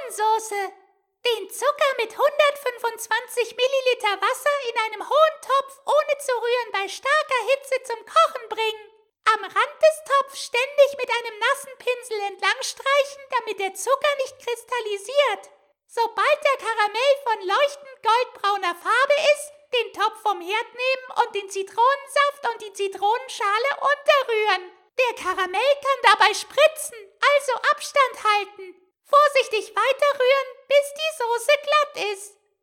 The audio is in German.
Zitronensauce. Den Zucker mit 125 Milliliter Wasser in einem hohen Topf ohne zu rühren bei starker Hitze zum Kochen bringen. Am Rand des Topfs ständig mit einem nassen Pinsel entlang streichen, damit der Zucker nicht kristallisiert. Sobald der Karamell von leuchtend goldbrauner Farbe ist, den Topf vom Herd nehmen und den Zitronensaft und die Zitronenschale unterrühren. Der Karamell kann dabei spritzen, also Abstand halten. Vorsichtig weiterrühren, bis die Soße glatt ist.